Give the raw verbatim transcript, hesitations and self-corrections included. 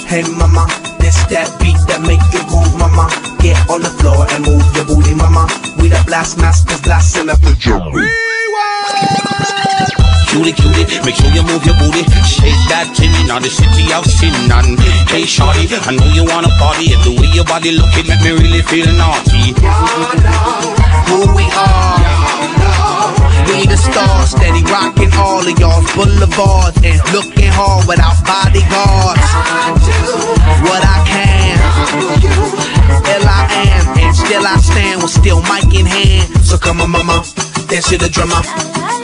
Hey mama, this that beat that make you groove, mama. Get on the floor and move your booty, mama. We the blast masters, blasting up the jungle. Cutie, cutie, make sure you move your booty. Shake that titty, now the city of sin. And hey shorty, I know you wanna party. And the way your body looking make me really feel naughty. Y'all know who we are. We the stars, steady rocking all of y'all's boulevards and looking hard without bodyguards. I do what I can. L I am, and still I stand with still mic in hand. So come on, mama, dance to the drummer.